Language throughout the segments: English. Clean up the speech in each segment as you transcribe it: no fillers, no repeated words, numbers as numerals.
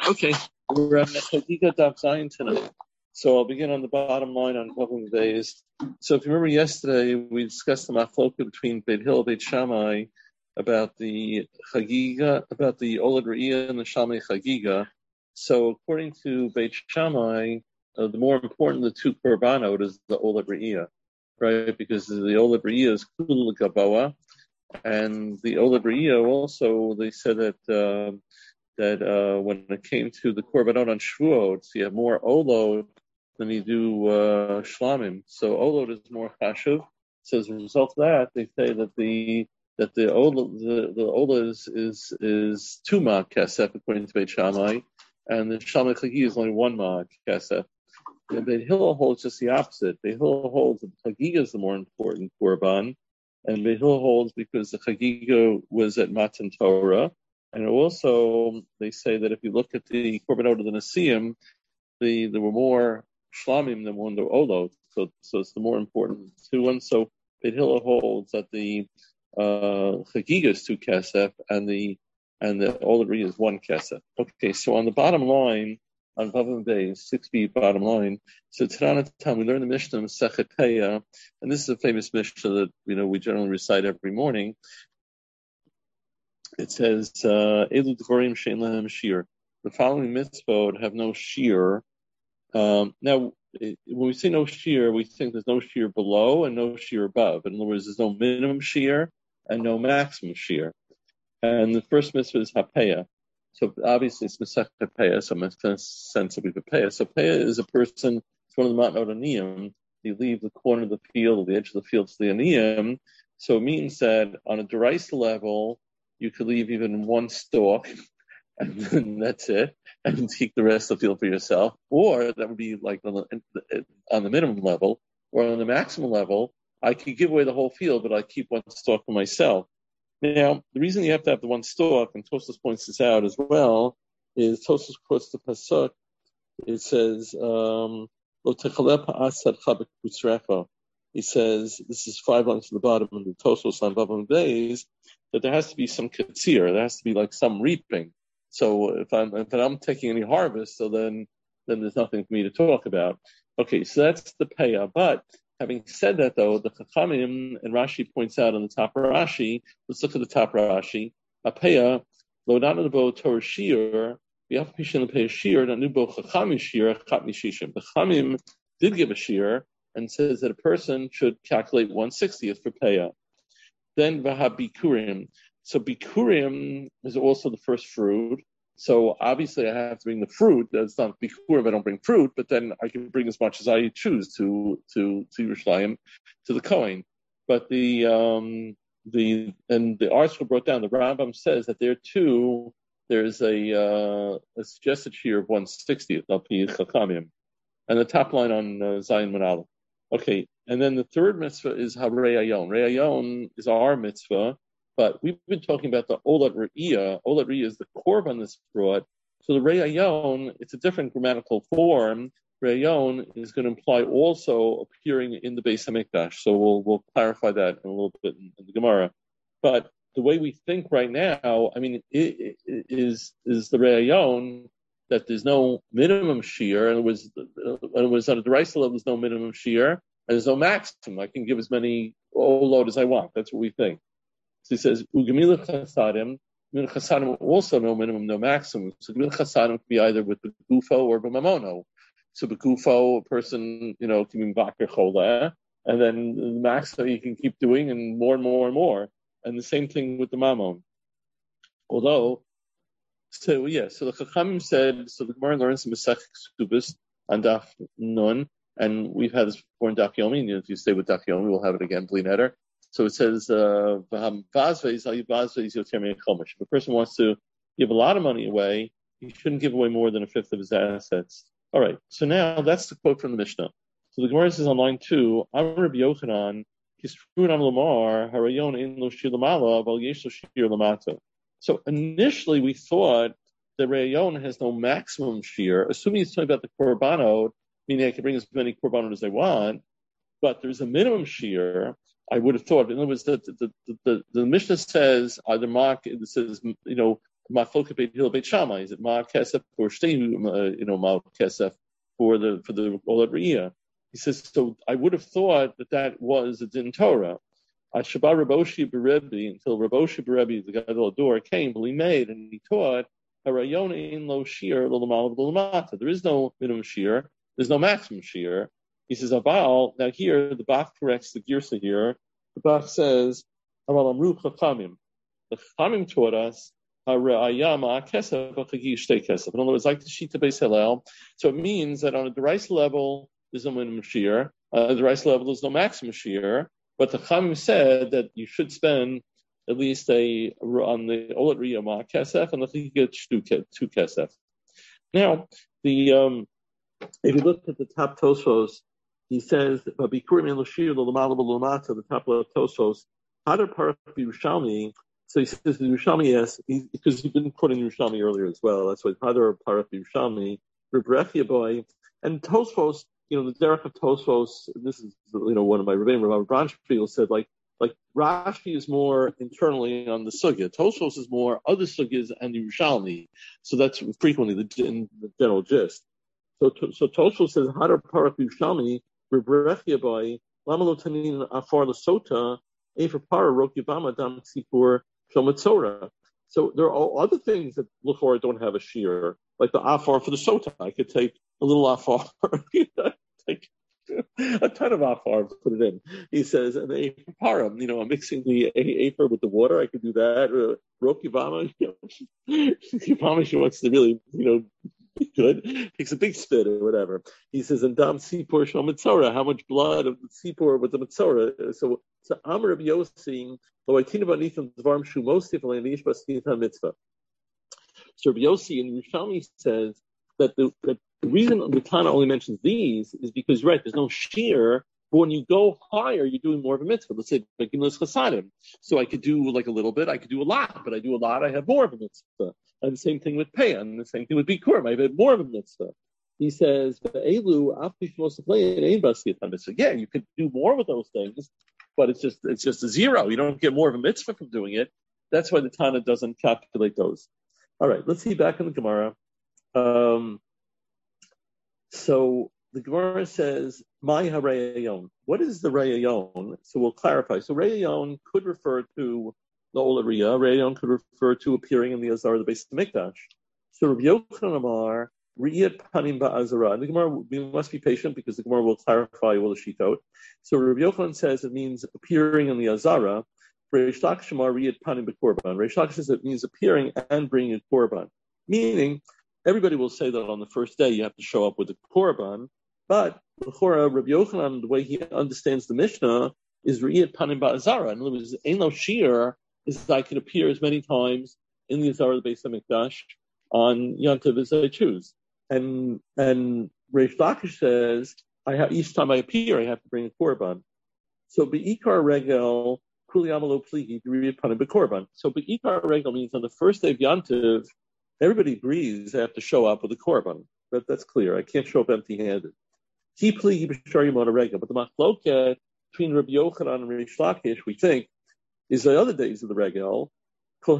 Okay, we're on Chagiga Daf Zayin tonight. So I'll begin on the bottom line on Pavim Beis. So if you remember yesterday, we discussed the machloka between Beit Hillel and Beit Shammai about the Chagiga, about the Oled Re'iyah and the Shammai Chagiga. So according to Beit Shammai, the more important of the two korbanot is the Oled Re'iyah, right? Because the Oled Re'iyah is Kul Gaboa, and the Oled Re'iyah also, they said that when it came to the korbanot on Shavuot, so you have more olod than you do shlamim. So olod is more chashuv. So as a result of that, they say that the olod is 2 ma'ak kesef according to Beit Shammai, and the Shammai Chagi is only 1 ma'ak kesef. And Beit Hillel holds just the opposite. Beit Hillel holds that the Chagiga is the more important korban, and Beit Hillel holds because the Chagiga was at Matan Torah. And also, they say that if you look at the korbanot of the Nesiim, there were more shlamim than one olot, so it's the more important two ones. So Beit Hillel holds that the chagiga is 2 kesef and the oled re'iyah is 1 kesef. Okay, so on the bottom line on Pavim Beis 6b bottom line, so Tanat Tam we learn the Mishnah Masechet Peah, and this is a famous Mishnah that we generally recite every morning. It says, Elu Dvorim Shein Lahem Shir. The following mitzvot have no shir. Now, when we say no shir, we think there's no shir below and no shir above. In other words, there's no minimum shir and no maximum shir. And the first mitzvah is hapeya. So obviously it's Masechet Peah, so it makes sense that we could peah. So peah is a person, it's one of the Matnot Aniyim. You leave the corner of the field or the edge of the field to the Aniyim. So it means that on a deraisa level, you could leave even 1 stalk, and then that's it, and take the rest of the field for yourself. Or that would be like on the minimum level, or on the maximum level, I could give away the whole field, but I keep 1 stalk for myself. Now, the reason you have to have the 1 stalk, and Tosfos points this out as well, is Tosfos quotes the pasuk. It says, "Lo techaleh pa'asadcha b'kutzrecha." He says, this is 5 lines to the bottom of the Tosfos on Pavim Beis, that there has to be some katsir, there has to be like some reaping. So if I'm taking any harvest, so then there's nothing for me to talk about. Okay, so that's the payah. But having said that, though, the Chachamim, and Rashi points out on the top of Rashi, let's look at the top of Rashi. A payah, lo nanabo Torah shir, v'yaf pishin payah shir, nanubo Chachamim shir, chat mishishim. The Chachamim did give a shir and says that a person should calculate 1/60th for payah. Then Vaha Bikurim. So Bikurim is also the first fruit. So obviously I have to bring the fruit. That's not Bikurim, I don't bring fruit, but then I can bring as much as I choose to Yerushalayim, to the Kohen. But the article brought down, the Rambam says that there too, there's a suggested share of 1/60th, not Chachamim. And the top line on Zayin Manala. Okay, and then the third mitzvah is Harei Ayon. Rei Ayon is our mitzvah, but we've been talking about the Oled Re'iyah. Oled Re'iyah is the korban that's brought. So the Rei Ayon, it's a different grammatical form. Rei Ayon is going to imply also appearing in the Beis Hamikdash. So we'll clarify that in a little bit in the Gemara. But the way we think right now, I mean, it is the Rei Ayon that there's no minimum shear, and it was on a deraisa level, there's no minimum shear, and there's no maximum. I can give as many olod as I want. That's what we think. So he says, Ugemila chasadim, chasadim also no minimum, no maximum. So Gemila chasadim could be either with the gufo or the mamono. So the gufo, a person, can be vakir choleh, and then the maximum you can keep doing, and more and more and more. And the same thing with the mamon. So the Chachamim said, so the Gemara learns in Masechet Ketubos on Daf Nun, and we've had this before in Daf Yomi, and if you stay with Daf Yomi, we'll have it again, Bli Neder. So it says, if a person wants to give a lot of money away, he shouldn't give away more than 1/5 of his assets. All right, so now that's the quote from the Mishnah. So the Gemara says on line 2, Amar Rabbi Yochanan, Kisrun am Lamar, Harayon ein lo shir lamala, val yesh lo shir lamata. So initially we thought the Rei Ayon has no maximum shear, assuming he's talking about the korbanot, meaning I can bring as many korbanot as I want, but there's a minimum shear. I would have thought, in other words, the Mishnah says, either Mark, it says, Machloket Beit Hillel Beit Shammai. Is it Ma Kesef or Shtehu, Ma Kesef for the Olat Riyah? He says, so I would have thought that was a din Torah. Shabbat Raboshi Berebi, until Raboshi Berebi, the Gadol Ador, came, but he made, and he taught, Harayona in lo shir lo lamal lo lamata. There is no minimum shir, there's no maximum shir. He says, Aval, now here, the Bach corrects the Girsa here. The Bach says, Aval Amru Chachamim. The Chachamim taught us, Harayama Kesef, Chagi Shtei Kesef. In other words, like the Shita Beis Hillel. So it means that on a Derais level, there's no minimum shir. On a Derais level, there's no maximum shir. But the Chachamim said that you should spend at least on the Olat Riyah Ma Kesef and the Chigit 2 Kesef. Now, if you look at the top Tosfos, he says, Bikurim in Lashir, the top of Tosfos, Hadar Parak Yerushalmi. So he says the Yerushalmi, yes, because he's been quoting Yerushalmi earlier as well. That's why Hadar Parak Yerushalmi, Rebrechia boy, and Tosfos. The derech of Tosfos, this is, one of my Rebbeim, Rabbi Bronspiegel said, like Rashi is more internally on the sugya. Tosfos is more other sugyas and Yerushalmi. So that's frequently in the general gist. So Tosfos says, Hadar Parak Yerushalmi, Rebrechia by, Lamalo Tanin Afar Lesota, Efer Para, Rokibama, Dam Tzipur, Shomatzora. So there are other things that Lachor don't have a shear, like the Afar for the Sota. I could take a little Afar, take a ton of Afar, put it in. He says, and the Para, I'm mixing the Afer with the water. I could do that. Rokibama, Kibama, she wants to really, be good. Takes a big spit or whatever. He says, and Dam Sipur Shal Mitzora, how much blood of the Sipur with the Mitzora? So Amr Rabbi Yossi, so Rabbi Yossi in Yerushalmi says that the reason the Tana only mentions these is because, right, there's no shear, but when you go higher, you're doing more of a mitzvah. Let's say, so I could do like a little bit, I could do a lot, but I do a lot, I have more of a mitzvah. And the same thing with Pei, and the same thing with Bikurim, I have more of a mitzvah. He says, yeah, you could do more with those things, but it's just a zero. You don't get more of a mitzvah from doing it. That's why the Tana doesn't calculate those. All right, let's see back in the Gemara. So the Gemara says, "My harayon." What is the rayon? So we'll clarify. So rayon could refer to the Olat Riyah. Rayon could refer to appearing in the Azar of the Beis Hamikdash. So Rabbi Yochanan Amar, Riyat Panim Ba'azara. The Gemara, we must be patient because the Gemara will clarify all the shitot. So Rabbi Yochanan says it means appearing in the Azara. Reish Lakish Amar Riyat Panim B'Korban. Reish Lakish says it means appearing and bringing a Korban. Meaning, everybody will say that on the first day you have to show up with a Korban, but Rabbi Yochanan, the way he understands the Mishnah, is Riyat Panim Ba'azara. In other words, Ein Lo Shir is that I can appear as many times in the Azara of the Beis Hamikdash on Yom Tov as I choose. And Reish Lakish says, each time I appear, I have to bring a Korban. So Be'ikar Regel, Kuli Amalo Pligi, Riyat Panim B'Korban. So Be'ikar Regel means on the first day of Yom Tov, everybody agrees I have to show up with a Korban. That's clear. I can't show up empty-handed. Ki Pligi B'Shar Yom Regel. But the Machloket between Rabbi Yochanan and Reish Lakish, we think, is the other days of the Regel. So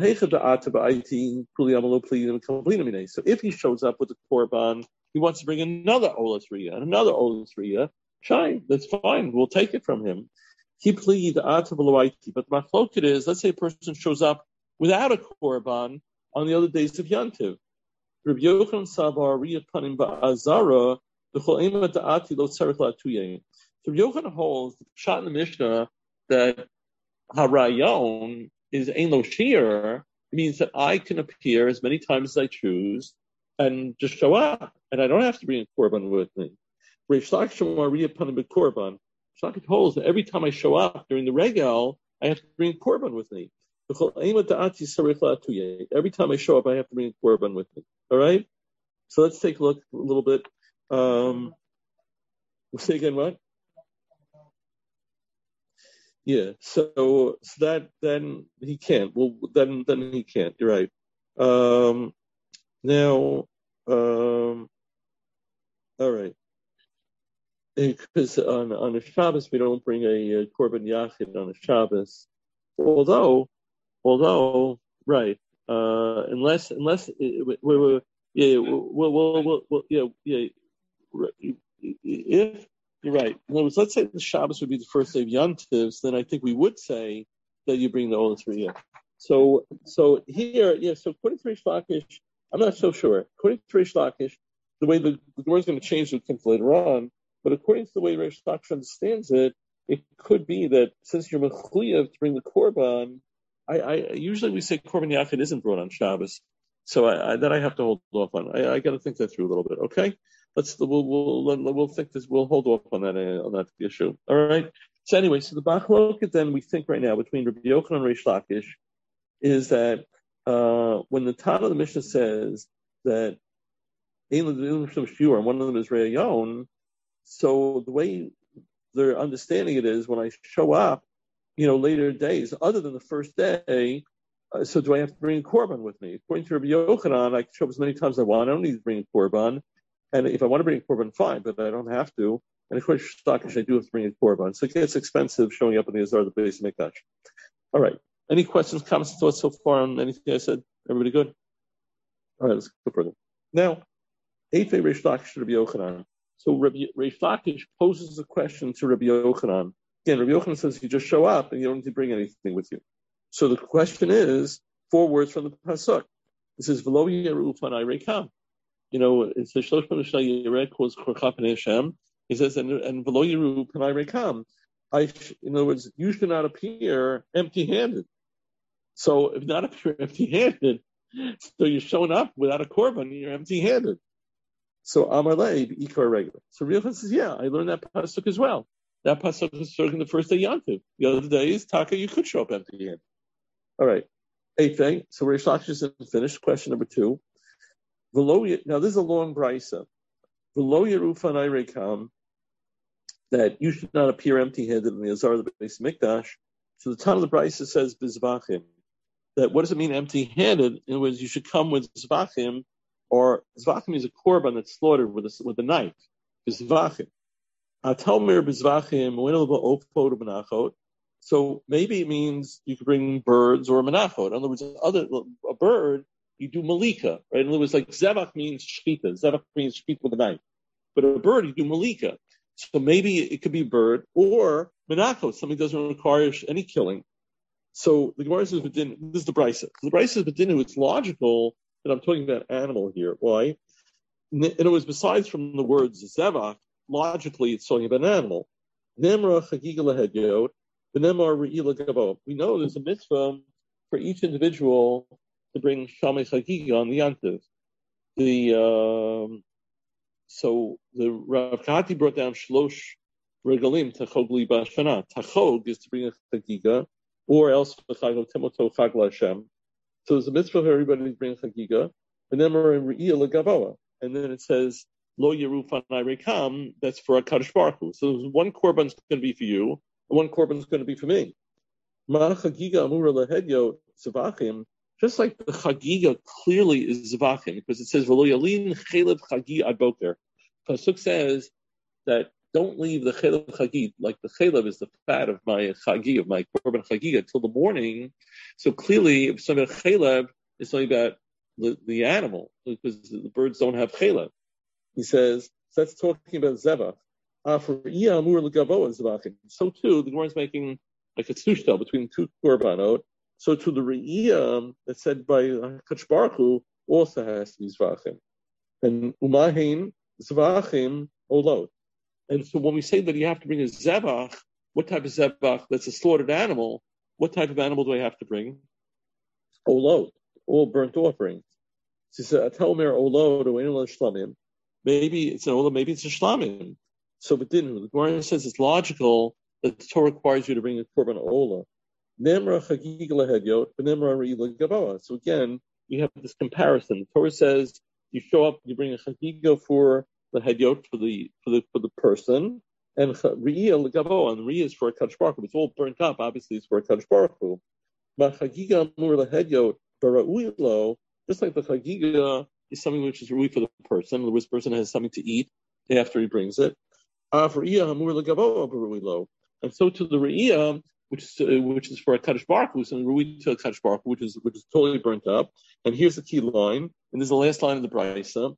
if he shows up with the Korban, he wants to bring another Olas Riyah and another Olas Riyah. Shine, that's fine. We'll take it from him. But the machloket is, let's say a person shows up without a Korban on the other days of Yom Tov. Rabbi Yochanan Savar Riyat Panim Ba'azara B'chol Eima Da'ati Lo Tzarich La'Tuyeh. So Rabbi Yochanan holds the shot in the Mishnah that Harayon is Ein Lo Shir, means that I can appear as many times as I choose and just show up, and I don't have to bring a Korban with me. Reish Lakish Amar Riyat Panim B'Korban. Lakish holds that every time I show up during the Regel, I have to bring a Korban with me. Every time I show up, I have to bring a Korban with me. All right? So let's take a look a little bit. We'll say again what? Yeah. So that then he can't. Well, then he can't. You're right. Now, all right. Because on a Shabbos we don't bring a Korban Yachid on a Shabbos. Although, right. unless if you're right. In other words, let's say the Shabbos would be the first day of Yantivs, then I think we would say that you bring the Ola 3 year. So here, so according to Reish Lakish, I'm not so sure. According to Reish Lakish, the way the Gemara is going to change the things later on, but according to the way Reish Lakish understands it, it could be that since you're mechuyev to bring the korban, I usually we say korban yachid isn't brought on Shabbos, so that I have to hold off on. I got to think that through a little bit. Okay, we'll think this. We'll hold off on that issue. All right. So anyway, so the bachloket then we think right now between Rabbi Yochanan and Reish Lakish is that when the Tana of the Mishnah says that and one of them is Re'ayon, so the way they're understanding it is when I show up, later days, other than the first day, so do I have to bring a korban with me? According to Rabbi Yochanan, I can show up as many times as I want. I don't need to bring a korban. And if I want to bring a korban, fine, but I don't have to. And according to Lakish, I do have to bring a korban. So it gets expensive showing up in the Azar, the base Mikdash. All right. Any questions, comments, thoughts so far on anything I said? Everybody good? All right, let's go further. Now, Eifei Reish Lakish to Rabbi Yochanan. So Reish Lakish poses a question to Rabbi Yochanan. Again, Rabbi Yochanan says you just show up and you don't need to bring anything with you. So the question is 4 words from the pasuk. It says V'lo yeru fanai rekam. It says Shlosh Panushay Yerek was Korcha Pnei Hashem. He says and V'lo yeru fanai rekam. In other words, you should not appear empty-handed. So if not appear empty-handed, so you're showing up without a korban, you're empty-handed. So Amalei Ikar regular. So Rabbi Yochanan says, yeah, I learned that pasuk as well. That pasuk is spoken the first day Yantiv. The other days, Taka, you could show up empty-handed. All right. 8th day. So Reish Lakish isn't finished. Question number 2. Now this is a long brisa. V'lo yeru fanai rekam, that you should not appear empty-handed in the Azar of the Beis Mikdash. So the time of the brisa says bizvachim. That what does it mean empty-handed? In other words, you should come with zvachim, or zvachim is a korban that's slaughtered with a knife. Bizvachim. Atalmir bizvachim winelba ofod menachot. So maybe it means you could bring birds or a menachot. In other words, a bird you do malika, right? In other words, like zevach means shchita. Zevach means shchita with a knife, but a bird you do malika. So maybe it could be a bird or menachot. Something doesn't require any killing. So the Gemara says, this is the Brisa. The Brisa says, it's logical that I'm talking about animal here. Why? In other words, besides from the words zevach, logically it's talking about an animal. Nemra chagiga lehedyot, v'nemar re'ila gabo. We know there's a mitzvah for each individual to bring shamei chagiga on the yantiv. So the Rav Kahati brought down shlosh regalim tachog li b'ashana. Tachog is to bring a chagiga, or else v'chagol temoto chag l'Hashem. So there's a mitzvah for everybody to bring chagiga, and then we're in re'il legaboa, and then it says lo yeru fanai rekam. That's for a Kadosh Baruch Hu. So there's one korban's going to be for you, and one korban's going to be for me. Ma chagiga amura lehedyot zevachim. Just like the chagiga clearly is zvachim, because it says v'lo yalin chelev chagi ad boker. Pasuk says that don't leave the chelev chagi, like the chelev is the fat of my chagi, of my korban chagiga, until the morning. So clearly, if something about chelev, it's only about the animal, because the birds don't have chelev. He says, so that's talking about zevach. For iya amur legaboa zvachim. So too, the Gemara is making like a tzushtel between two korbanot. So to the re'iyah that's said by Kadosh Baruch Hu also has to be zvachim. And umahin zvachim olot. And so when we say that you have to bring a zevach, what type of zevach? That's a slaughtered animal. What type of animal do I have to bring? Olot, all burnt offerings. So he said, Atelmer olot or shlamim. Maybe it's an olot, maybe it's a shlamim. So but didn't the Gemara says it's logical that the Torah requires you to bring a korban olah. Nemra chagiga lehedyot, nemra re'ila gaboa. So again, you have this comparison. The Torah says you show up, you bring a chagiga for the hedyot for the person, and re'ila gaboa, and re'ila is for a Kadosh Baruch Hu. It's all burnt up. Obviously, it's for a Kadosh Baruch Hu. But chagiga amur lehedyot bara'uilo, just like the chagiga is something which is really for the person. In other words, the person has something to eat after he brings it. For re'ila amur legaboa bara'uilo. And so to the re'iyah, which is for a Kadosh Baruch Hu, something Rui to a Kadosh Baruch Hu, which is totally burnt up. And here's the key line, and this is the last line of the Brisa.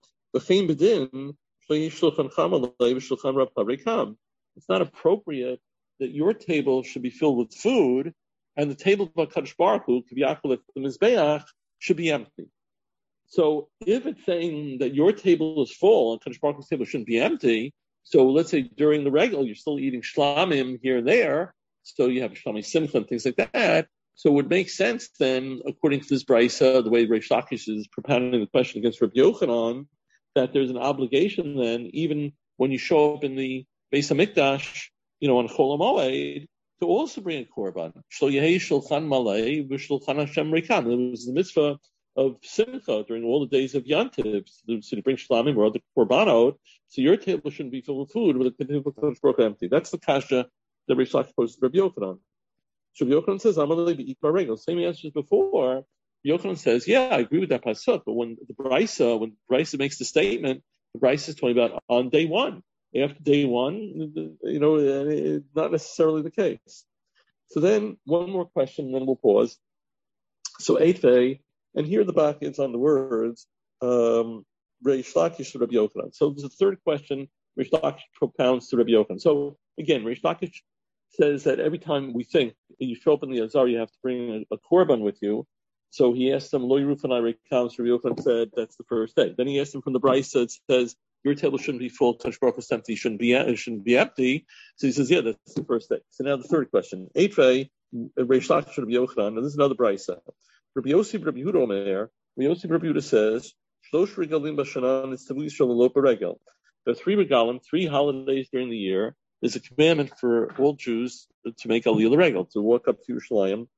It's not appropriate that your table should be filled with food, and the table of Kadosh Baruch Hu, the Mizbeach, should be empty. So if it's saying that your table is full and Kadosh Baruch Hu's table shouldn't be empty, so let's say during the regal you're still eating shlamim here and there, so you have shlamim simcha and things like that. So it would make sense then, according to this brisa, the way Reish Lakish is propounding the question against Rabbi Yochanan, that there's an obligation then, even when you show up in the Beis HaMikdash, on Chol HaMoed, to also bring a korban. Shlo Yehei Shulchan Malei v'Shulchan Hashem Rikam. It was the mitzvah of simcha during all the days of Yantiv, so to bring shlamim or other korbanot. So your table shouldn't be filled with food, but the table is broken empty. That's the kasha that Reish Lakish poses to Rabbi Yochanan. So Rabbi Yochanan says, "Amalei be'ikar regel." Same answer as before. Rabbi Yochanan says, "Yeah, I agree with that pasuk, but when Brisa makes the statement, the Brisa is talking about on day one. After day one, not necessarily the case." So then, one more question, and then we'll pause. So Eitve, and here the back is on the words, Reish Lakish to Rabbi Yochanan. So there's a third question Reish Lakish propounds to Rabbi Yochanan. So again, Reish Lakish says that every time we think you show up in the Azar, you have to bring a korban with you. So he asked them, Lo Yerufanai Rekam, so Rabbi Yochanan said that's the first day. Then he asked him from the Brisa, it says, your table shouldn't be full, Kadosh Baruch Hu's empty, it shouldn't be empty. So he says, yeah, that's the first day. So now the third question. Eitrei, Reish Lakish Rabbi Yochanan, and this is another Brisa. Rabbi Yossi Rabbi Yehuda Omer, Rabbi Yossi Rabbi Yehuda says, Shlosh regalim b'shana nitztavu yisrael lo beregel. There are 3 regalim, 3 holidays during the year. There's a commandment for all Jews to make aliyah l'regel, to walk up to Yerushalayim.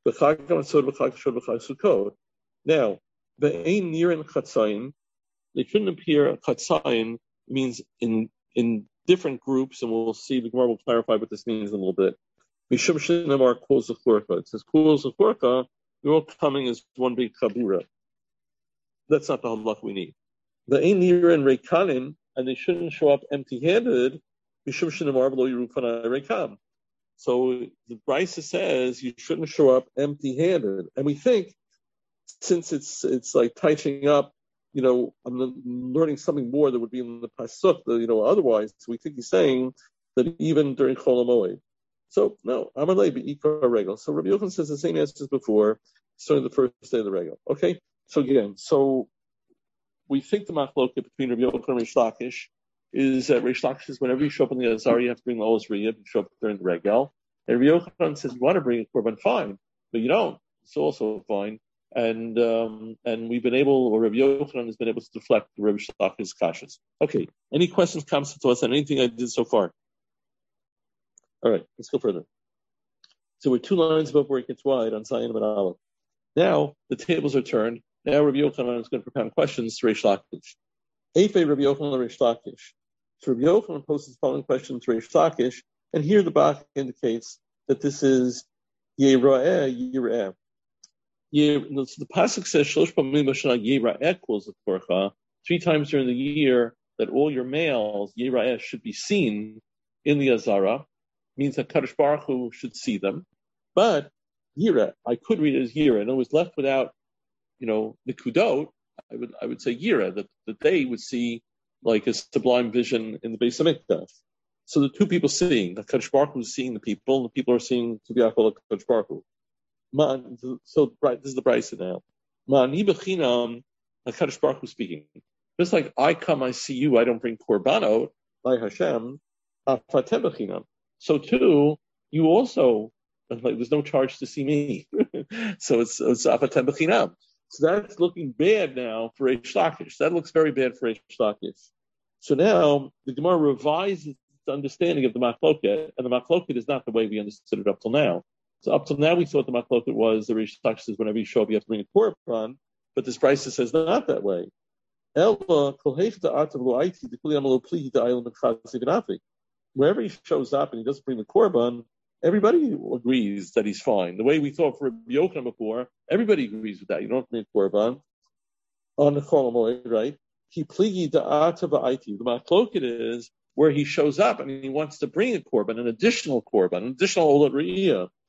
Now, be'ein nirin chatzayin, they shouldn't appear. Chatzayin means in different groups, and we'll see. The Gemara will clarify what this means in a little bit. Mishum shenamar kol zechorka. It says kol zechorka. They're all coming as one big chabura. That's not the halach we need. Be'ein nirin reikalim, and they shouldn't show up empty-handed. Mishum shenamar v'lo yerufanai reikam. So the Brisa says you shouldn't show up empty-handed, and we think since it's like touching up, I'm learning something more that would be in the pasuk, otherwise we think he's saying that even during Chol HaMoed. So no, Amalei be'ikar regel. So Rabbi Yochanan says the same answer as before, starting the first day of the regel. Okay, so again, we think the machloket between Rabbi Yochanan and Reish Lakish is that Reish Lakish says whenever you show up in the Azar, you have to bring the Oz Riyah, you show up during the Regel. And Rabbi Yochanan says you want to bring a korban, fine, but you don't. It's also fine. And we've been able, or Rabbi Yochanan has been able to deflect the Rabbi Lakish's kashas. Okay, any questions, comments to us on anything I did so far? All right, let's go further. So we're 2 lines above where it gets wide on Zion and Aleph. Now the tables are turned. Now Rabbi Yochanan is going to propound questions to Reish Lakish. Eifei Rabbi Yochanan Reish Lakish. So Rabbi Yochanan poses the following question to Reish Lakish, and here the Bach indicates that this is Yera'eh, Yera'eh. So the pasuk says Shlosh Pamim B'Shana Yera'eh Kol Zekorcha. 3 times during the year that all your males Yera'eh should be seen in the Azara, means that Kadosh Baruch Hu should see them. But Yira, I could read it as Yira, and it was left without, the Kudot. I would say Yira, that they would see like a sublime vision in the Beis HaMikdash. So the 2 people seeing, the Kadosh Baruch Hu is seeing the people, and the people are seeing Kiviyachol Kadosh Baruch Hu. So this is the Brisa now. Ma'ani b'chinam, Kadosh Baruch Hu speaking. Just like I come, I see you, I don't bring korbanot, by Hashem, afatem b'chinam. So too, you also, there's no charge to see me. So it's afatem b'chinam. So that's looking bad now for Reish Lakish. That looks very bad for Reish Lakish. So now the Gemara revises the understanding of the machloket, and the machloket is not the way we understood it up till now. So up till now we thought the machloket was the Reish Lakish says whenever you show up you have to bring a korban, but this Brisa says not that way. Wherever he shows up and he doesn't bring the korban, everybody agrees that he's fine. The way we thought for Rabbi Yochanan before, everybody agrees with that. You don't have to bring a korban on the Chol HaMoed, right? He pligi da'ata ba'aiti. The machloket is where he shows up and he wants to bring a korban, an additional Olat Re'iyah.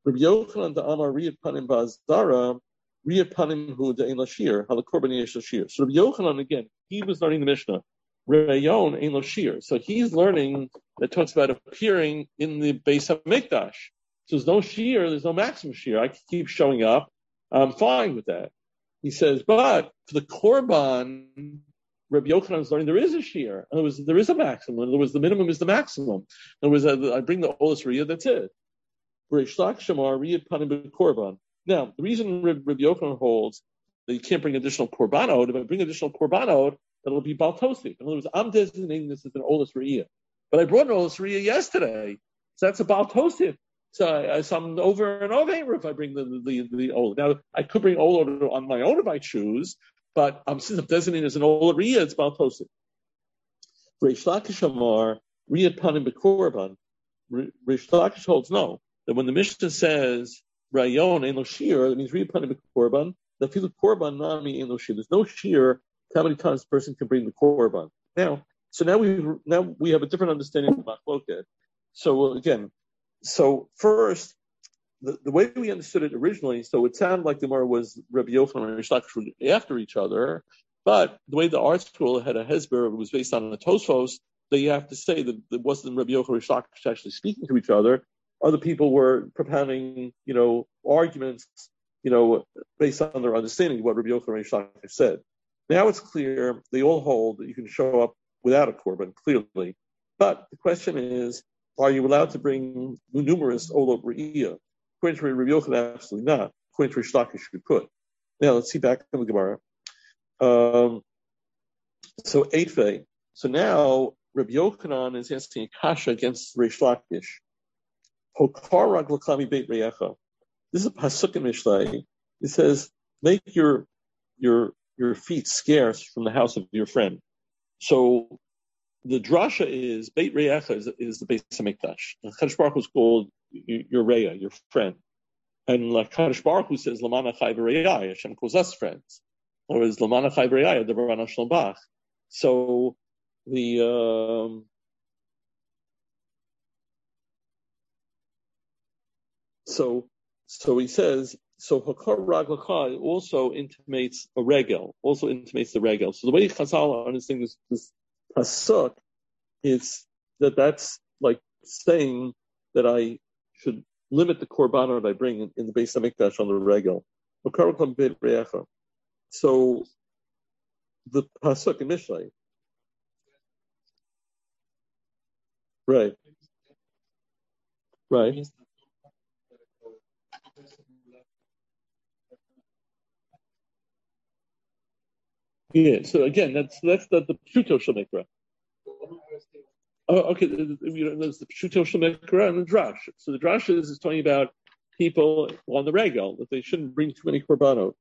Rabbi Yochanan da Amar Riyad Panim Ba'azdara, Riyad Panim Hu De'en Lashir, Halakorban Yesh Lashir. So Rabbi Yochanan, again, he was learning the Mishnah. Rayon Ein Lashir. So he's learning that talks about appearing in the Beis HaMikdash. So there's no shear, there's no maximum shear. I can keep showing up. I'm fine with that. He says, but for the Korban, Rabbi Yochanan is learning there is a shear. In other words, there is a maximum. In other words, the minimum is the maximum. In other words, I bring the Olis Riyah, that's it. Reish Lakish Amar Riyad Panim B'Korban. Now, the reason Rabbi Yochanan holds that you can't bring additional Korbanot, if I bring additional Korbanot, that'll be Baal Tosif. In other words, I'm designating this as an Olis Riyah. But I brought an Olis Riyah yesterday. So that's a Baal Tosif. So I'm over and over if I bring the Ola. Now, I could bring Ola on my own if I choose, but since I'm designating as an Ola Riyah, it's Baal Tosif. Reish Lakish Amar Riyad Panim B'Korban. Reish Lakish holds no. That when the Mishnah says Rayon Ein Lo Shir, that means Riyad Panim B'Korban. That feel Korban Nami Ein Lo Shir. There's no shear. How many times a person can bring the Korban? Now we have a different understanding of Machloket. So first, the way we understood it originally, so it sounded like the Gemara was Rabbi Yochanan and Reish Lakish after each other, but the way the art school had a hesber, it was based on the Tosfos, that you have to say that it wasn't Rabbi Yochanan and Reish Lakish actually speaking to each other. Other people were propounding, arguments, based on their understanding of what Rabbi Yochanan and Reish Lakish said. Now it's clear they all hold that you can show up without a korban, clearly. But the question is, are you allowed to bring numerous Olot Re'iyah? According to Rabbi Yochanan, absolutely not. According to Reish Lakish, you could. Now let's see back in the Gemara. So Eitfei. So now Rabbi Yochanan is asking a kasha against Reish Lakish. Hokar Raglakami Beit Reyecha. This is a pasuk in Mishlei. It says, make your feet scarce from the house of your friend. So the drasha is Beit Reyecha is the Beis HaMikdash. Kadosh Baruch Hu is called your Reya, your friend. And like Kadosh Baruch Hu says, Lamana Chai B'Reyai, Hashem calls us friends. Or is Lamana Chai B'Reyai, the Barana Shalom Bach. So So he says, so Hakar Raglachai also intimates a regel, also intimates the regel. So the way Chazal understand this pasuk is that's like saying that I should limit the korban that I bring in the Beis HaMikdash on the regel. So the pasuk in Mishlei, right. Yeah. So again, that's the Pshuto Shemikra. Oh, okay. There's the Pshuto Shemikra and the Drash. So the Drash is talking about people on the regel that they shouldn't bring too many korbanot.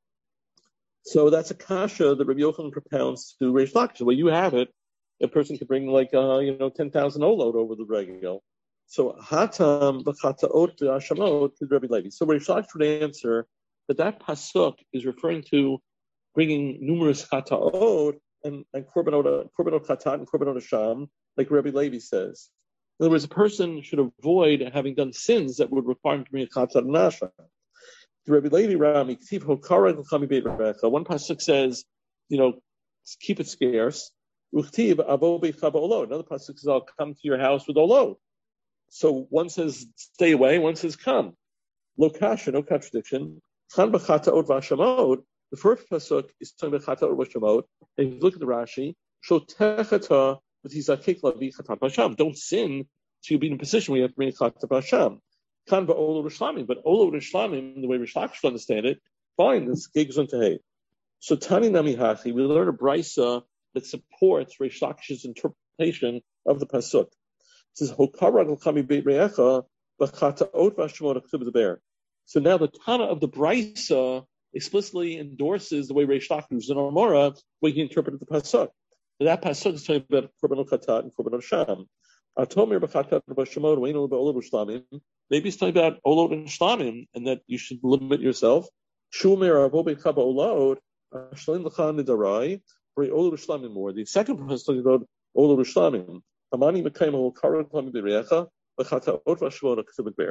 So that's a kasha that Rabbi Yochanan propounds to Reish Lakish. The way you have it, a person could bring 10,000 olot over the regel. So hatam b'chataot v'ashamot to Rabbi Levi. So Reish Lakish would answer that pasuk is referring to bringing numerous chataot and korbanot chatat and korbanot hasham, like Rabbi Levi says. In other words, a person should avoid having done sins that would require him to bring a chatat and hasham. The Rabbi Levi Rami Ktiv Hokara L'Chami Beit Recha. One pasuk says, keep it scarce. Uchtiv Avo Beicha Ba'olot. Another pasuk says, I'll come to your house with olot. So one says stay away, one says come. Lo kasha, no contradiction. Chan b'chataot v'ashamot. The first pasuk is talking about chataot v'ashamot. And if you look at the Rashi, shotechata v'tizakek lavi chatat v'asham. Don't sin to be in a position where you have to bring a chatat v'asham. Kan ba'olo rishlamim, but olo rishlamim, the way Reish Lakish understand it, fine, this gigs on hay. So Tani Nami Hachi, we learn a brisa that supports Reish Lakish's interpretation of the pasuk. It says Hokara L'Chami Beit Reyecha b'chataot v'ashmot aktub b'deber. So now the Tana of the brisa explicitly endorses the way Reish Lakish in Amora, way he interpreted the pasuk. That pasuk is talking about korbanot chatat and korbanot sham. Atomir b'chatat b'ashmot v'eino ba'olo rishlamim. Maybe it's talking about olot and shlamim, and that you should limit yourself. Shumir avo beicha ba'olot ashlim l'cha nidarai b'rei olot shlamim more. The second part is talking about olot shlamim. Amani mekayim hokara l'chami b'reyecha v'chataot v'ashmot aktub b'deber.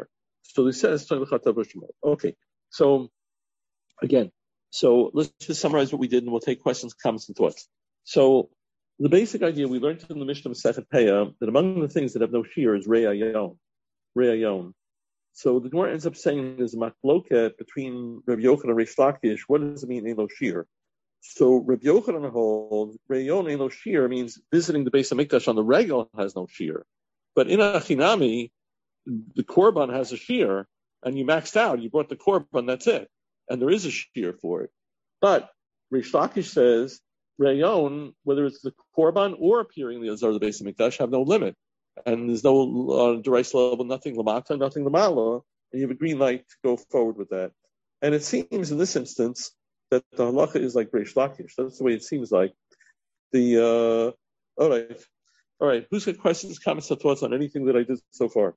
So he says, okay. So again, so let's just summarize what we did, and we'll take questions, comments, and thoughts. So the basic idea we learned in the Mishnah Masechet Peah that among the things that have no shear is re'ayon. So the Gemara ends up saying there's a machloket between Rabbi Yochanan and Reish Lakish. What does it mean, Elo Shir? So Rabbi Yochanan holds Re'ayon Elo Shir means visiting the Beis Hamikdash on the regular has no shear. But in Achinami, the Korban has a shear, and you maxed out, you brought the Korban, that's it. And there is a shear for it. But Reish Lakish says, Re'ayon, whether it's the Korban or appearing in the Azar of the Beis Hamikdash, have no limit. And there's no derais level, nothing lamata, nothing lamala, and you have a green light to go forward with that. And it seems in this instance that the halacha is like Reish Lakish. That's the way it seems like. All right. Who's got questions, comments, or thoughts on anything that I did so far?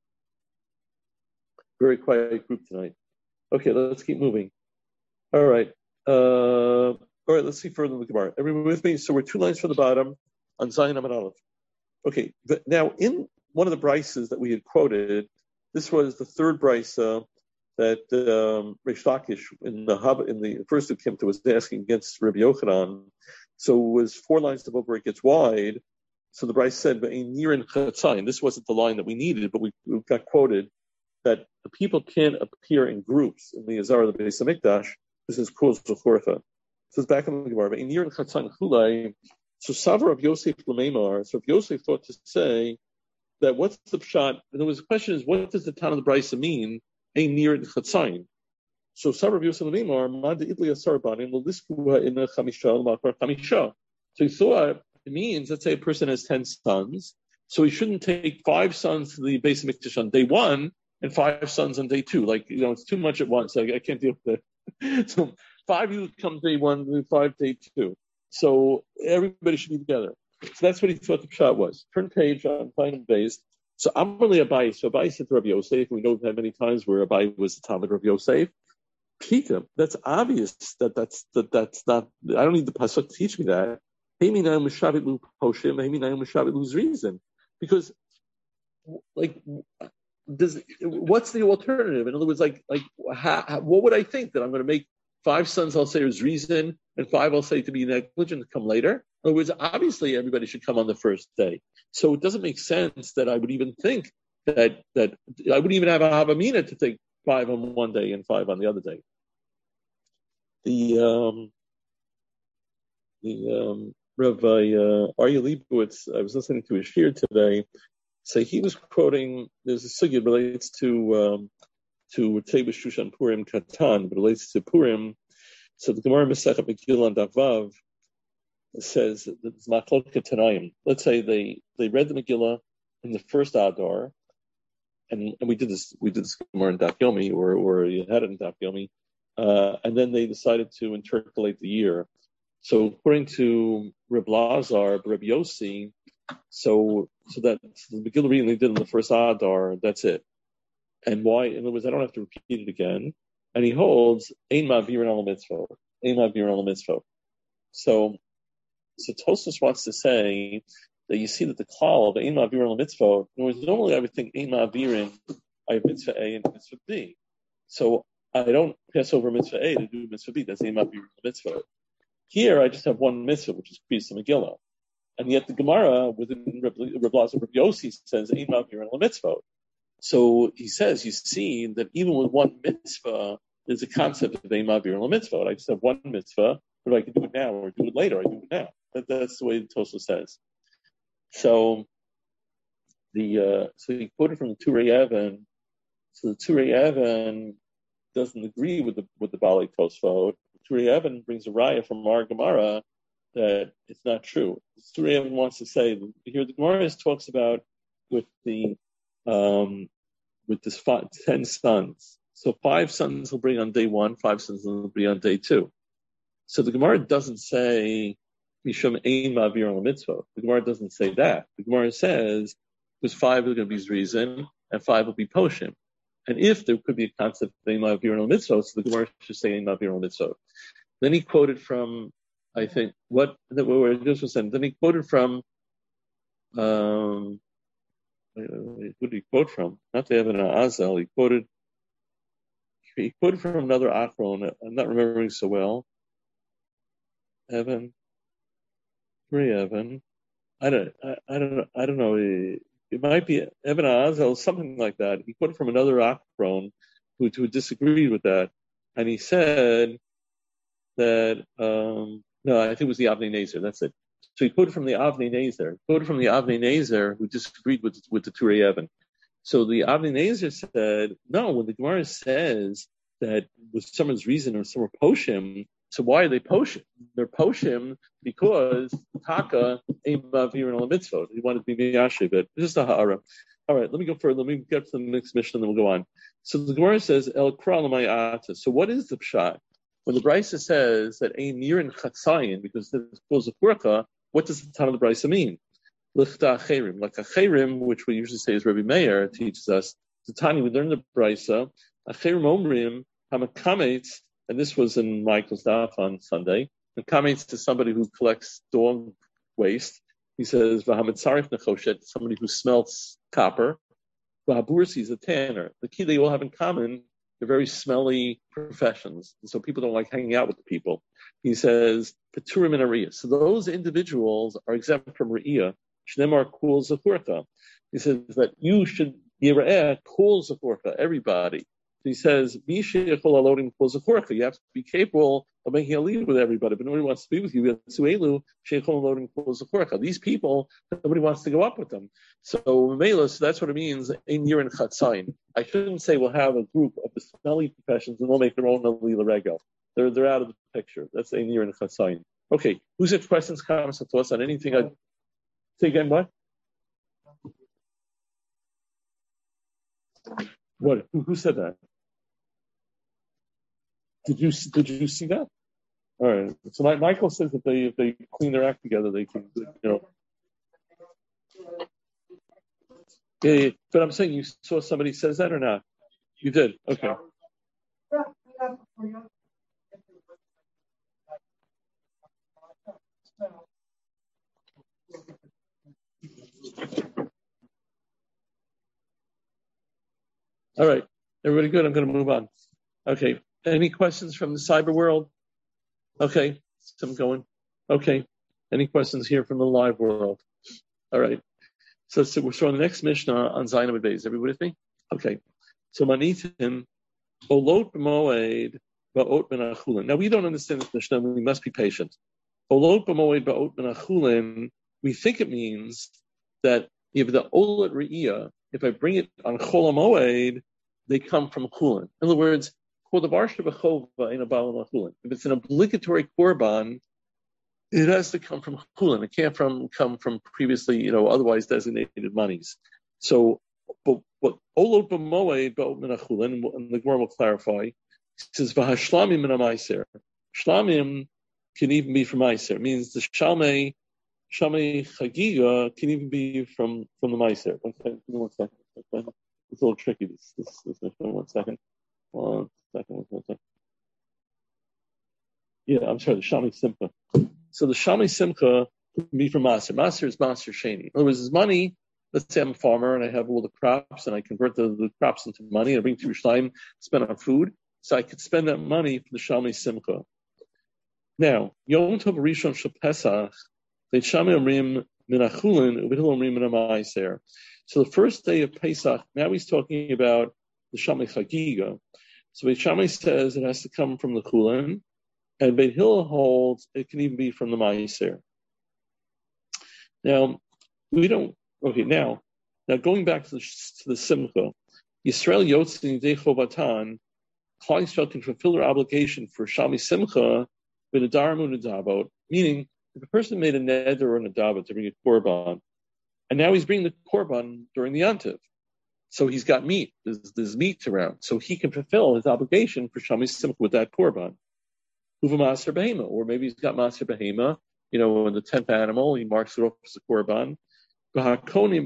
Very quiet group tonight. Okay, let's keep moving. All right. Let's see further in the Gemara. Everyone with me? So we're 2 lines from the bottom on Zayin Amud Aleph. Okay, but now in one of the brises that we had quoted, this was the third brisa that Reish Lakish in the first attempt was asking against Rabbi Yochanan. So it was 4 lines above where it gets wide. So the brisa said, "Nirin chatzayin." This wasn't the line that we needed, but we got quoted that the people can't appear in groups in the Azar of the Beis Hamikdash. This is Kol Zechorcha. So it's back in the Gemara. Nirin chatzayin chulai. So Savar of Yosef Lamemar. So if Yosef thought to say that what's the pshat? And there was a question: is what does the town of the Brisa mean? Ein near the Chatzayin. So Savar of Yosef Lamemar, Mad Idli Asar Banim L'Liskuha in a Chamisha L'Makar Chamisha. So he thought it means, let's say a person has 10 sons, so he shouldn't take 5 sons to the Beis Hamikdash on day 1 and 5 sons on day 2. Like, it's too much at once. I can't deal with it. So 5 you come day 1, 5 day 2. So everybody should be together. So that's what he thought the pshat was. Turn page on final base. So I'm really Abai. So Abai said to Rabbi Yosef, we know that many times where Abai was the Talmud Rabbi Yosef. Pita, that's obvious that's not. I don't need the pasuk to teach me that. Lose reason, because what's the alternative? In other words, what would I think that I'm going to make 5 sons? I'll say there's reason, and 5 I'll say to be negligent to come later. In other words, obviously everybody should come on the first day. So it doesn't make sense that I would even think that I wouldn't even have a havamina to take 5 on one day and 5 on the other day. The Rabbi Aryeh Leibowitz, I was listening to his shir today. So he was quoting. There's a sugya that relates to Tevis Shushan Purim Katan, but relates to Purim. So the Gemara Masechet Megillah and Davav says that it's Machlokes Tanayim. Let's say they read the Megillah in the first Adar, and we did this Gemara in Daf Yomi, or you had it in Daf Yomi, and then they decided to interpolate the year. So according to Reb Lazar, Reb Yossi, so the Megillah reading they did in the first Adar, that's it. And why? In other words, I don't have to repeat it again. And he holds Ein Ma'avirin al Mitzvah. So Tosfos wants to say that you see that the klal of Ein Ma'avirin al Mitzvah. In other words, normally I would think Ein Ma'avirin, I have Mitzvah A and Mitzvah B. So I don't pass over Mitzvah A to do Mitzvah B. That's Ein Ma'avirin al Mitzvah. Here I just have one Mitzvah, which is Kriyas Megillah. And yet the Gemara within Reb Lazar, Reb Yossi says Ein Ma'avirin al Mitzvah. So he says, you see that even with one mitzvah, there's a concept of Ein Ma'avirin al Mitzvah. I just have one mitzvah, but I can do it now or do it later. I do it now. That's the way the Tosfos says. So so he quoted from the Turei Even. So the Turei Even doesn't agree with the Baalei Tosfot. The Turei Even brings a raya from our Gemara that it's not true. The Turei Even wants to say here the Gemara talks about with this 10 sons. So 5 sons will bring on day 1, 5 sons will bring on day 2. So the Gemara doesn't say Mishum Ein Ma'avirin al Mitzvah. The Gemara doesn't say that. The Gemara says because 5 are going to be Zrizin and 5 will be Poshim. And if there could be a concept of Ein Ma'avirin al Mitzvah, so the Gemara should say Ein Ma'avirin al Mitzvah. Then he quoted from, I think, where this was said. Then he quoted from Who did he quote from? Not the Evan Azel. He quoted from another Achron. I'm not remembering so well. Evan. I don't know. It might be Evan Azel, something like that. He quoted from another Achron who disagreed with that. And he said that, no, I think it was the Avnei Nezer. That's it. So he quoted from the Avnei Nezer, who disagreed with the Turei Evan. So the Avnei Nezer said, no, when the Gemara says that with someone's reason or someone poshim, so why are they poshim? They're poshim because Taka ain't ma'avirin al mitzvot. He wanted to be miyashiv, but this is the ha'ara. All right, let me go further. Let me get to the next mission, and then we'll go on. So the Gemara says, El kra l'mayata. So what is the pshat? When the Brisa says that ein nirin chatzayin, because this was a furqa, what does the time of the Brisa mean? Lichta acherim, like acherim, which we usually say is Rabbi Meir teaches us. The Tani, we learned the Brisa. Acherim omrim hamakametz, and this was in Michael's daf on Sunday. Makametz to somebody who collects dog waste. He says v'hamitzarif nechoshet, somebody who smelts copper. V'habursi is a tanner. The key they all have in common, they're very smelly professions, and so people don't like hanging out with the people. He says peturim and ariyah. So those individuals are exempt from riyah. Shnemar kul zechurcha. He says that you should yira'eh kul zechurcha, everybody. He says, you have to be capable of making a lead with everybody, but nobody wants to be with you. These people, nobody wants to go up with them. So that's what it means in Yirin Chatzayin. I shouldn't say we'll have a group of the smelly professions and they'll make their own Alila Rego. They're out of the picture. That's in Yirin Chatzayin. Okay, who's got questions, comments, or thoughts on anything? Say again, what? What? Who said that? Did you see that? All right. So Michael says that if they clean their act together, they can, Yeah. But I'm saying you saw somebody says that or not? You did. Okay. All right. Everybody good? I'm going to move on. Okay. Any questions from the cyber world? Okay. So I'm going. Okay. Any questions here from the live world? All right. So we're on the next Mishnah on Zayin Amud Beis. Everybody with me? Okay. So Manitin, Olot b'moed ba'ot ben achulin. Now we don't understand this Mishnah. We must be patient. Olot b'moed ba'ot ben achulin. We think it means that if the Olot Re'iyah, if I bring it on Chol HaMoed, they come from Chulin. In other words, if it's an obligatory korban, it has to come from Chulin. It can't come from previously, otherwise designated monies. So, but Olot b'moed ba'ot ben achulin, and the Gemara will clarify. It says v'hashlamim min ha'maiser. Shlamim can even be from maiser. It means the shalmei chagiga can even be from the maiser. One second. It's a little tricky. This 1 second. 1 second. Yeah, I'm sorry. The shalmei simcha. So the shalmei simcha can be from maser. Maser is maser sheni. In other words, it's money. Let's say I'm a farmer and I have all the crops and I convert the crops into money and I bring to Yerushalayim, spend on food. So I could spend that money for the shalmei simcha. Now, Yom Tov Rishon Shel Pesach, Beit Shammai Omrim Min Achulin, Beit Hillel Omrim Min HaMaiser. So the first day of Pesach, now he's talking about the Shalmei Chagiga. So Beit Shammai says it has to come from the Chulin, and Beit Hillel holds it can even be from the Maiser. Now, we don't. Okay, now going back to the Simcha, Yisrael Yotzin Yidei Chovatan, Klal Yisrael can fulfill their obligation for Shalmei Simcha with a Daramu Nadabot, meaning if a person made a neder or a nadabot to bring a korban, and now he's bringing the korban during the Yantiv, so he's got meat. There's meat around, so he can fulfill his obligation for Shalmei Simcha with that korban. Uva Maser Behema, or maybe he's got Maser Behema, in the 10th animal, he marks it off as a korban. Konim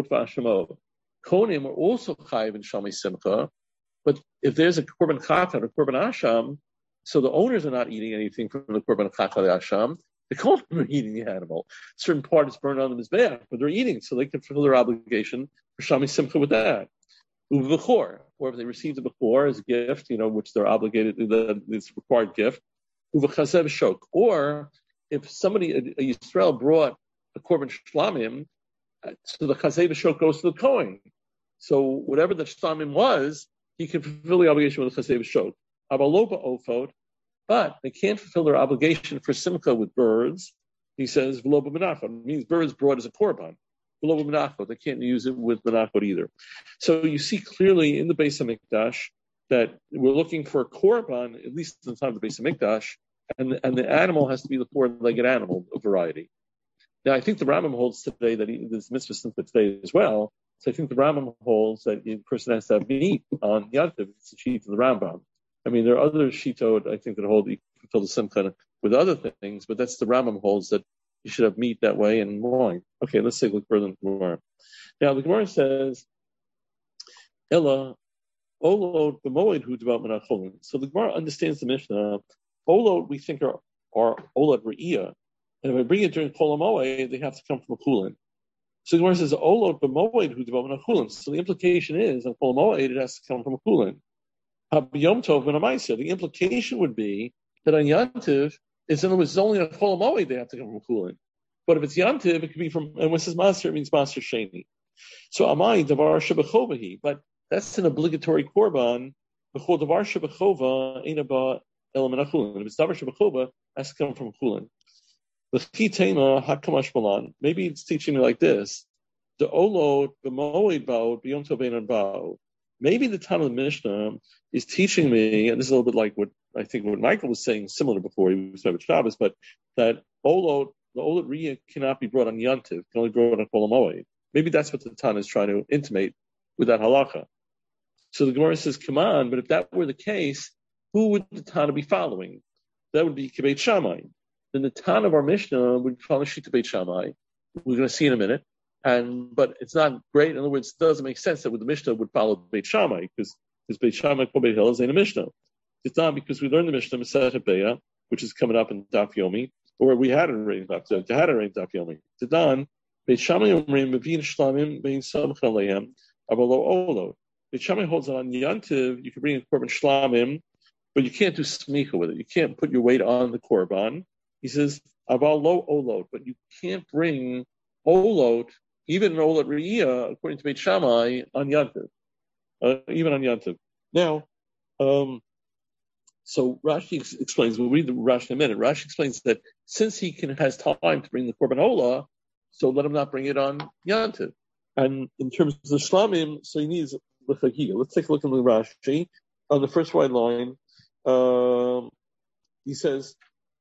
are also chayiv in Shalmei Simcha, but if there's a korban chata or korban asham, so the owners are not eating anything from the korban chata asham. The kohanim are eating the animal. A certain part is burned on the mizbeach, but they're eating, so they can fulfill their obligation Shami Simcha with that. Uvechor, or if they received a Bechor as a gift, which they're obligated to, this required gift. Uvechazev Shok. Or if somebody, a Yisrael, brought a Korban Shlamim, so the Chazev Shok goes to the Kohen. So whatever the Shlamim was, he can fulfill the obligation with the Chazev Shok. Abaloba Ofot, but they can't fulfill their obligation for Simcha with birds. He says, V'loba Menachot. It means birds brought as a Korban. V'loba Menachot. They can't use it with Menachot either. So you see clearly in the Beis HaMikdash that we're looking for a Korban, at least in the time of the Beis HaMikdash, and the animal has to be the four-legged animal of variety. Now, I think the Rambam holds today that there's mitzvah Simcha today as well. So I think the Rambam holds that the person has to have meat on Yantiv. It's the sheet of the Rambam. I mean, there are other shitot, I think, that hold you can fulfill the Simcha with other things, but that's the Rambam holds that you should have meat that way and wine. Okay, let's take a look further in the Gemara. Now, the Gemara says, Ella, Olod b'moed hu development acholim. So the Gemara understands the Mishnah. Olod, we think, are Olod Re'iyah. And if I bring it during Kol HaMoed, they have to come from a Kulin. So the Gemara says, Olod b'moed hu development acholim. So the implication is, on Kol HaMoed, it has to come from a Kulin. Yom Tov ben Amaisa. The implication would be that on Yantiv, it's only on Kol HaMoed they have to come from Kulin. But if it's Yantiv, it could be from, and when it says Master, it means Master Sheni. So Amai, Davar Shebechovahi. But that's an obligatory Korban. B'chol Davar Shebechova, Ein Aba El Min HaChulin. If it's Davar Shebechova, it has to come from Kulin. L'chi Tema HaKamash Balan. Maybe it's teaching me like this. The Olod b'moed bao, b'yom tov ein bao. Maybe the time of the Mishnah is teaching me, and this is a little bit like what I think what Michael was saying similar before he was talking about Shabbos, but that the Olod Riyah cannot be brought on Yantiv, can only be brought on Kol HaMoed. Maybe that's what the Tana is trying to intimate with that halacha. So the Gemara says, come on, but if that were the case, who would the Tana be following? That would be Beit Shammai. Then the Tana of our Mishnah would follow Shita Beit Shammai. We're going to see in a minute. But it's not great. In other words, it doesn't make sense that the Mishnah would follow Beit Shammai because Beit Shammai Kol Beit Hillel is in a Mishnah. It's not because we learned the Mishnah Masechet Beya, which is coming up in Daf Yomi, or we had it already in Daf Yomi. Tidan Beit Shammai Omrim Mevin Shlamim Bein Samcha Leihem Avalo Olo. Beit Shammai holds that on Yantiv you can bring a korban shlamim, but you can't do smicha with it. You can't put your weight on the korban. He says Avalo Olot, but you can't bring Olot. Even an Olot Re'iyah, according to Beit Shammai, on Yantiv. Even on Yantiv. Now, so Rashi explains, we'll read the Rashi in a minute. Rashi explains that since he has time to bring the Korban Olah, so let him not bring it on Yantiv. And in terms of the Shlamim, so he needs the Chagiga. Let's take a look at the Rashi. On the first white line, he says,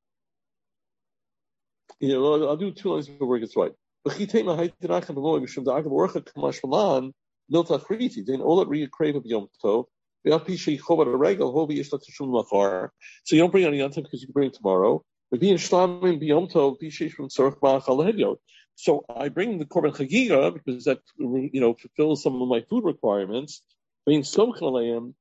I'll do two lines before it gets right. So Rashi so you don't bring it on Yantiv because you can bring it tomorrow. So I bring the Korban Chagiga because that fulfills some of my food requirements. Because smicha,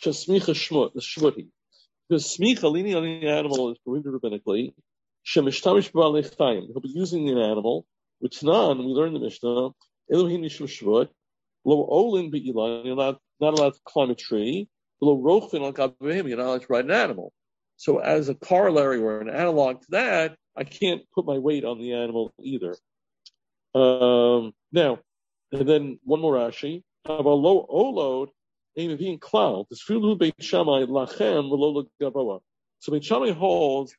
leaning on the animal is prohibited rabbinically. He'll be using an animal. With Tanan, we learn the Mishnah, Elohim Yishum Shvut, Lo Olin Be'ilan, you're not allowed to climb a tree, Lo Rochin al Gabehim, you're not allowed to ride an animal. So as a corollary or an analog to that, I can't put my weight on the animal either. Now, and then one more Rashi, about Lo Olod, Aim being cloud, this Filu Beit Shammai, Lachem, Lo Gaboa. So Beit Shammai holds,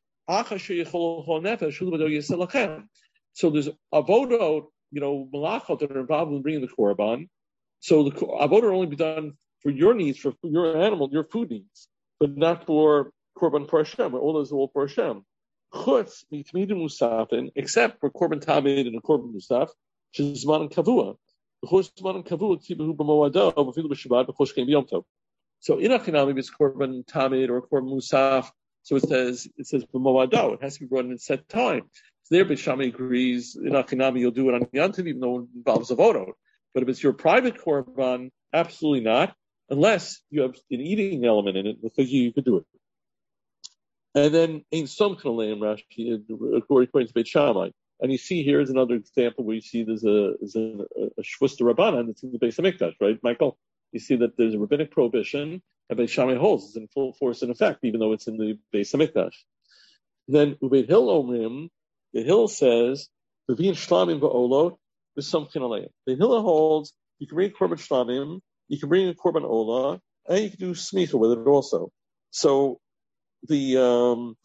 so there's avodah, malachot that are involved in bringing the korban. So the avodah only be done for your needs, for your animal, your food needs, but not for korban for Hashem. All those are all for Hashem. Chutz mitmidim musafin, except for korban tamid and a korban musaf, which is zman and kavua. Zman and kavua tibahu b'moado b'filu b'shabbat b'chosh kein b'yom tov. So in achinami it's korban tamid or korban musaf. So it says b'moado. It has to be brought in at set time. So there, Beit Shammai agrees, in Achinami, you'll do it on Yantiv, even though it involves avodah. But if it's your private korban, absolutely not, unless you have an eating element in it, you could do it. And then, Ein Som Kanaleim Rashi, according to Beit Shammai. And you see here is another example where you see there's a shvus d'Rabbanan that's in the Beis Hamikdash, right, Michael? You see that there's a rabbinic prohibition, and Beis Shammai holds it's in full force and effect, even though it's in the Beis Hamikdash. Then Ubeit Hill Omrim, the Hill says, V'vin shlamim va'olot v'samchin aleim. The Hill holds you can bring a korban shlamim, you can bring a korban olah, and you can do smicha with it also. So the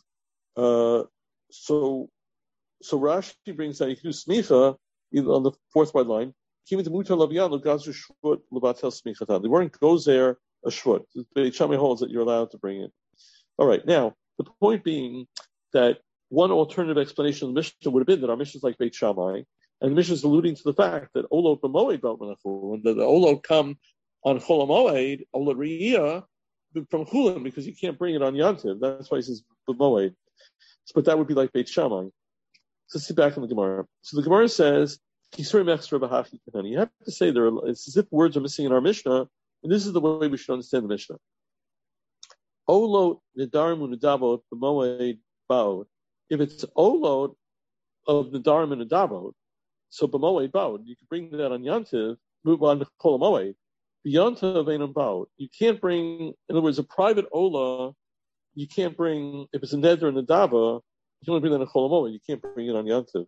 so Rashi brings out you can do smicha on the fourth wide line. The word goes there a shvut. Beit Shammai holds that you're allowed to bring it. All right, now the point being that one alternative explanation of the Mishnah would have been that our Mishnah is like Beit Shammai, and the Mishnah is alluding to the fact that Olot b'moed b'al menachul, and that the Olot come on Chol HaMoed, Olot Re'iyah, from Chulin, because you can't bring it on Yantiv. That's why he says b'moed. But that would be like Beit Shammai. So let's see back in the Gemara. So the Gemara says, you have to say it's as if words are missing in our Mishnah, and this is the way we should understand the Mishnah. Olot nidarim u'nidavot b'moed ba'od. If it's olot of nidarim and nidavot, so b'moed ba'od, you can bring that on Yantiv, move on to Chol HaMoed. B'yantiv einam ba'od. You can't bring, in other words, a private olah, you can't bring, if it's a neder and nidava, you can only bring that on Chol HaMoed, you can't bring it on Yantiv.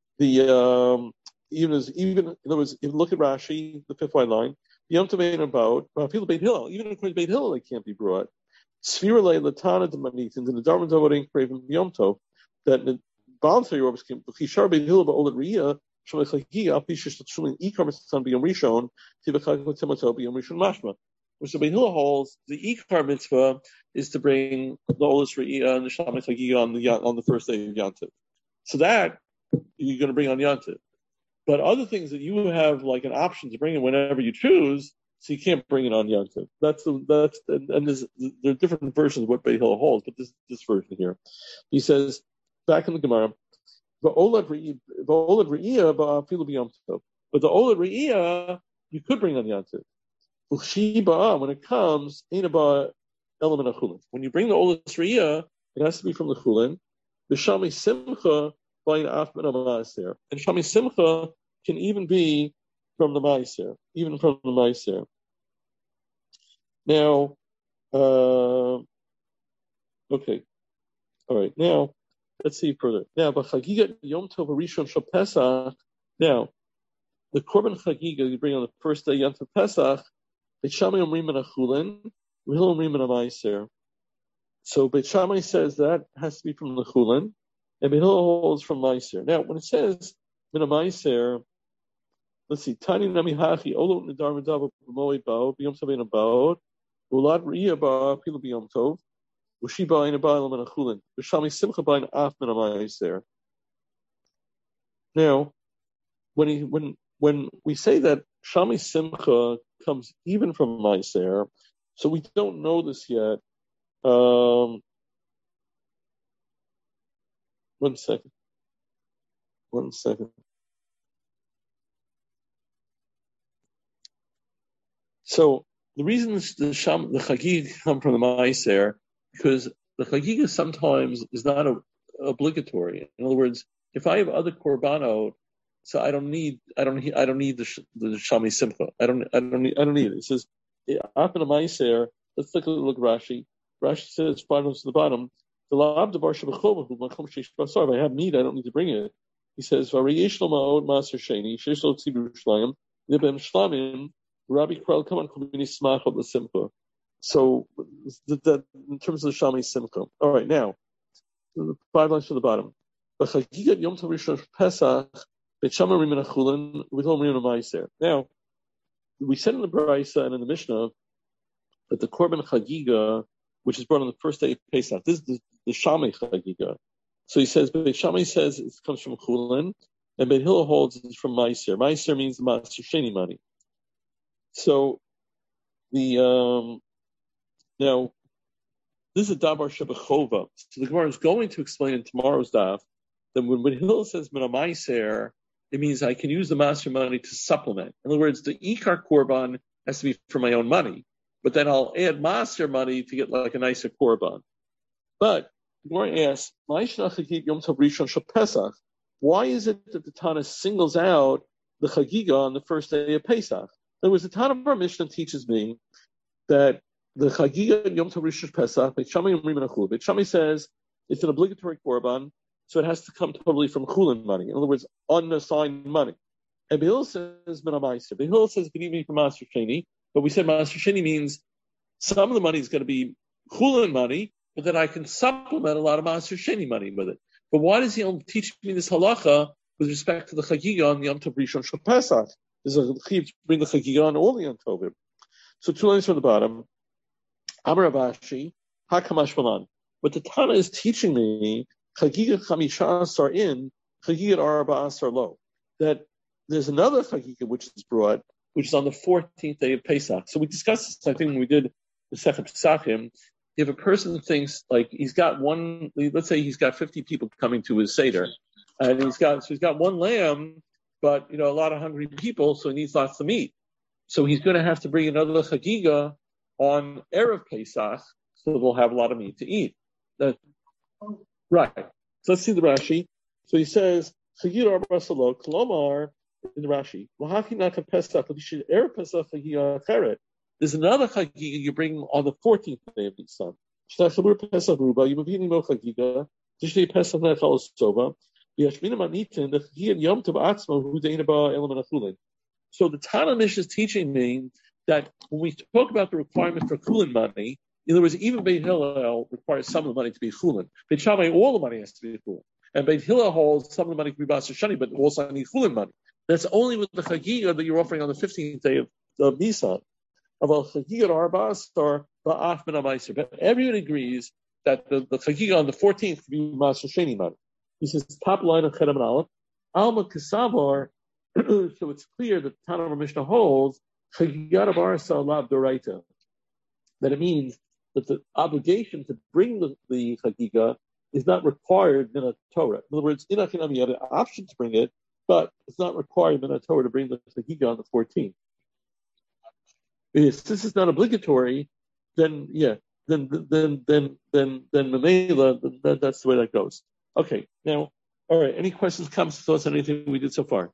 Even in other words, if you look at Rashi, the fifth wide line, Yom Tov about people Beit Hillel, even according to Beit Hillel, they can't be brought. Svirale Latana de Manit, and the Darman Tavoring Craven Yom Tov, that the voluntary robes came, Kishar Beit Hillel, but Olet Ria, Shalachagi, Alpishish, Shulin, Ekamis, Son, Biyom Rishon, Tivakak, Timoto, Biyom Rishon Mashma. Which the Beit Hillel holds, the Ikar mitzvah is to bring the Olet Ria and the Shalachagi on the first day of Yantiv. So that you're going to bring on Yantiv. But other things that you have like an option to bring it whenever you choose, so you can't bring it on Yantiv. And there are different versions of what Beit Hillel holds, but this version here, he says back in the Gemara, but the Oled Re'iyah you could bring on Yantiv. When it comes, when you bring the Oled Re'iyah, it has to be from the Chulin. B'Shami Simcha. And Shami Simcha can even be from the Meiser, Now, okay, all right. Now, let's see further. Now, B'Chagiga Yom Tov Rishon Shel Pesach. Now, the Korban Chagiga you bring on the first day Yom Tov Pesach. Beit Shammai Omrim and Achulin, V'Hillel Omrim and a Meiser. So Beit Shammai says that has to be from the Chulin. And Beit Hillel holds from Meiser. Now, when it says Mina Meiser, let's see, Tani Nami Hachi, Olot Nidar Medava B'moed Bao, B'yom Tov Eina Baod, Ulad Re'iyah Ba, Pilu B'yom Tov, Ushi Ba Eina Ba Elam and Achulin, B'Shami Simcha Ba Eina Af Mina Meiser. Now, when we say that Shami Simcha comes even from Meiser, so we don't know this yet. One second. So the reason the Chagig come from the Meiser, because the Chagig sometimes is not obligatory. In other words, if I have other korbanot, so I don't need the Shami Simcha. I don't need it. It says after the Meiser. Let's look at Rashi. Rashi says bottom to the bottom. If I have meat, I don't need to bring it. He says, so in terms of the Shami Simcha. All right, now, 5 lines to the bottom. Now, we said in the Brisa and in the Mishnah that the Korban Chagiga, which is brought on the first day of Pesach, this is the Shammai Chagiga. So he says, Beit Shammai says it comes from Chulin, and Beit Hillel holds it's from Meiser. Meiser means the Maser Sheni money. So now this is a Dabar Shebechova. So the Gemara is going to explain in tomorrow's daf that when Hillel says Mina Meiser, it means I can use the Maser money to supplement. In other words, the Ikar Korban has to be for my own money, but then I'll add Maser money to get like a nicer Korban. But the Gemara asks, Ma'ishna Chagig Yom Tov Rishon Shel Pesach. why is it that the Tana singles out the Chagiga on the first day of Pesach? In other words, the Tana of our Mishnah teaches me that the Chagiga Yom Tov Rishon Pesach, Beit Shammai and Rimon Achul. Beit Shammai says it's an obligatory korban, so it has to come totally from Chulin money. In other words, unassigned money. And Behil says Min HaMaiser. Behil says good evening from Master Sheni, but we said Master Sheni means some of the money is going to be Chulin money, but then I can supplement a lot of Master Sheni money with it. But why does he only teach me this halacha with respect to the Chagiga on the Yom Tov Rishon Shel Pesach? There's a chiv to bring the Chagiga on all the Yom Tovim. So 2 lines from the bottom. Amar Avashi, Hakamash Malan. What the Tana is teaching me, Chagiga Chamishas are in, Chagiga Arba'as are low. That there's another Chagiga which is brought, which is on the 14th day of Pesach. So we discussed this, I think, when we did the Sechet Pesachim. If a person thinks like he's got one, let's say he's got 50 people coming to his Seder, and he's got one lamb, but a lot of hungry people, so he needs lots of meat. So he's going to have to bring another Chagiga on Erev Pesach, so they'll have a lot of meat to eat. Right. So let's see the Rashi. So he says, Chagiga Arba Salo, Kolomar, in the Rashi, Erev Pesach Chagiga Acheret. There's another Chagiga you bring on the 14th day of Nisan. Shtachabur Pesach Ruba, you mavini mo Chagiga, Tishnei Pesach Nechal Sova, Yashmina Manitin, the Chagiga Yom Tov Atzmo, who Deina Ba Elam Achulin. So the Tana Mishnah is teaching me that when we talk about the requirement for Chulin money, in other words, even Beit Hillel requires some of the money to be Chulin. Beit Shammai, all the money has to be Chulin. And Beit Hillel holds some of the money to be Basar Shani, but also I need Chulin money. That's only with the Chagiga that you're offering on the 15th day of Nisan. But everyone agrees that the Chagiga on the 14th could be Basar Shani money. He says, top line of Chedam and Aleph, Alma Kasavar. So it's clear that the Tana Mishnah holds that it means that the obligation to bring the Chagiga is not required in a Torah. In other words, in Achinam you have an option to bring it, but it's not required in a Torah to bring the Chagiga on the 14th. If this is not obligatory, then Mamela, that's the way that goes. Okay, now, all right. Any questions, comments, thoughts on anything we did so far?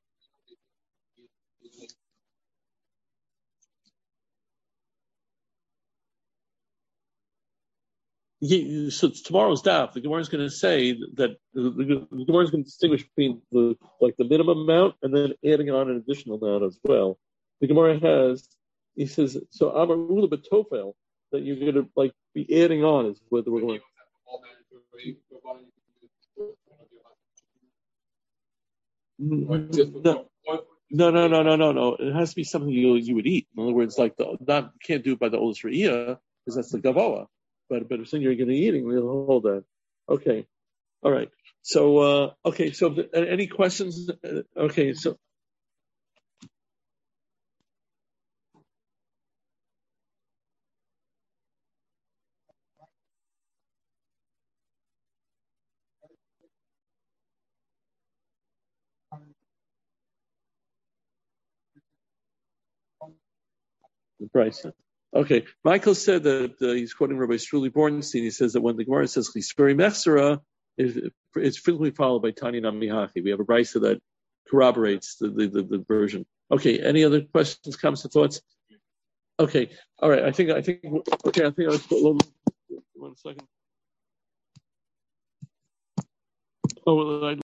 So tomorrow's daf, the Gemara is going to say that the Gemara is going to distinguish between the minimum amount and then adding on an additional amount as well. The Gemara he says, so Amar Ula B'Tofel, that you're going to be adding on is where we're going. No. It has to be something you would eat. In other words, you can't do it by the oldest Re'iyah, because that's the Gavoa. But if something you're going to be eating, we'll hold that. Okay. All right. So, So any questions? Okay. So. The price. Okay. Michael said that he's quoting Rabbi Struli Bornstein. He says that when the Gemara says Chisveri Mechsera, it's frequently followed by Tanya Namihachi. We have a brisa that corroborates the version. Okay. Any other questions, comments, or thoughts? Okay. All right. I think I was 1 second. Oh, well,